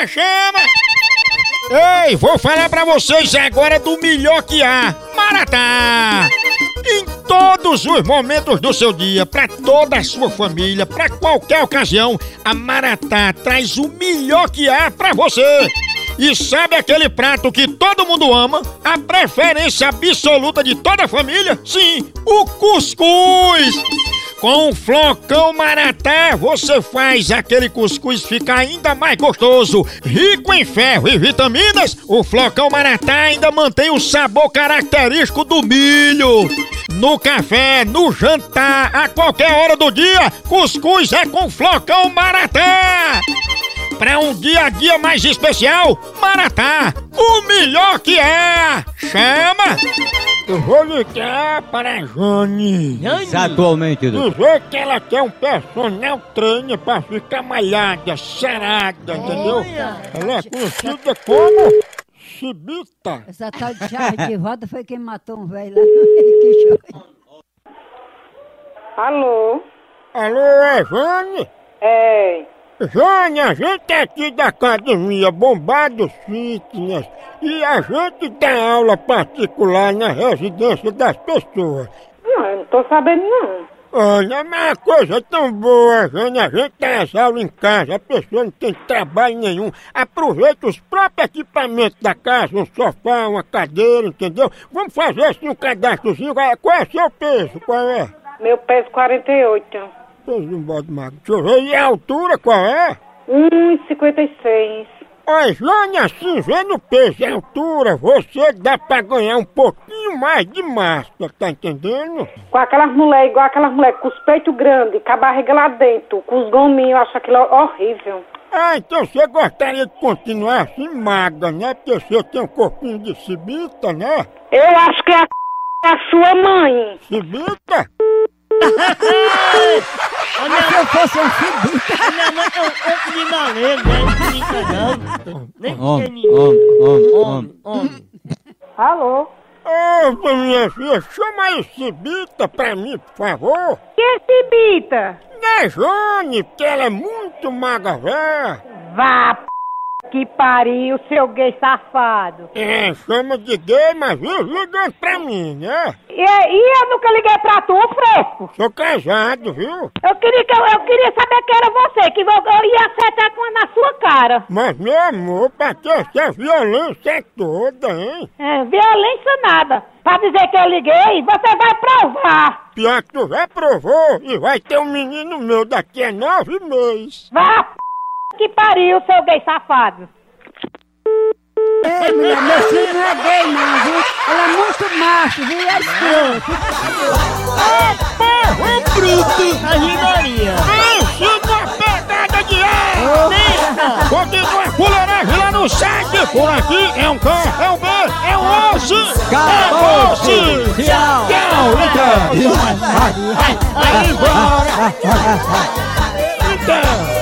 chama! Ei, vou falar pra vocês agora do melhor que há, Maratá! Em todos os momentos do seu dia, pra toda a sua família, pra qualquer ocasião, a Maratá traz o melhor que há pra você! E sabe aquele prato que todo mundo ama? A preferência absoluta de toda a família? Sim, o cuscuz! Com o flocão Maratá, você faz aquele cuscuz ficar ainda mais gostoso. Rico em ferro e vitaminas, o flocão Maratá ainda mantém o sabor característico do milho. No café, no jantar, a qualquer hora do dia, cuscuz é com flocão Maratá. Para um dia a dia mais especial, Maratá, o melhor que é! Chama! Eu vou ligar para a Jane. Atualmente, dizer que ela quer um personal trainer para ficar malhada, sarada, entendeu? Ela é conhecida como Chibita. Essa tal de chave de roda foi quem matou um velho lá no Alô? Alô, é Jane? É. Jane, a gente é aqui da academia Bombado Fitness e a gente dá aula particular na residência das pessoas. Não, eu não tô sabendo não. Olha, mas a coisa é tão boa, Jane, a gente dá essa aula em casa, a pessoa não tem trabalho nenhum, aproveita os próprios equipamentos da casa, um sofá, uma cadeira, entendeu? Vamos fazer assim um cadastrozinho, qual é o seu peso, qual é? Meu peso 48. Peso de um bode magro, deixa eu ver, e a altura qual é? 1,56. Olha, Jane, assim, vendo o peso e a altura, você dá pra ganhar um pouquinho mais de massa, tá entendendo? Com aquelas mulheres, igual aquelas mulheres com os peitos grandes, com a barriga lá dentro, com os gominhos, eu acho aquilo horrível. Ah, então você gostaria de continuar assim magra, né? Porque você tem um corpinho de cibita, né? Eu acho que é a sua mãe. Cibita? Se eu fosse um cibita. A minha mãe é um pouco de malê, né? Nem homem. Alô? Ô, minha filha, chama aí Cibita pra mim, por favor. Que é Cibita? É Jane, porque ela é muito magra, véia. Vá, que pariu, seu gay safado. É, chama de gay, mas vive ligando pra mim, né? E eu nunca liguei pra tu, fresco. Sou casado, viu? Eu queria saber que era você, que eu ia acertar na sua cara. Mas, meu amor, pra que essa violência toda, hein? É, violência nada. Pra dizer que eu liguei, você vai provar. Pior que tu já provou e vai ter um menino meu daqui a 9 meses. Vá, que pariu, seu gay safado. Ei, mulher, meu filho não é gay não, viu? Ela é muito macho, viu? É escroto. Porra, bruto! A Maria. Enche uma pegada de ar! Continua a fuleiragem lá no site! Por aqui é um K, é um B, é um osso! Acabou-se! Tchau! Tchau, então! Vai embora! Então!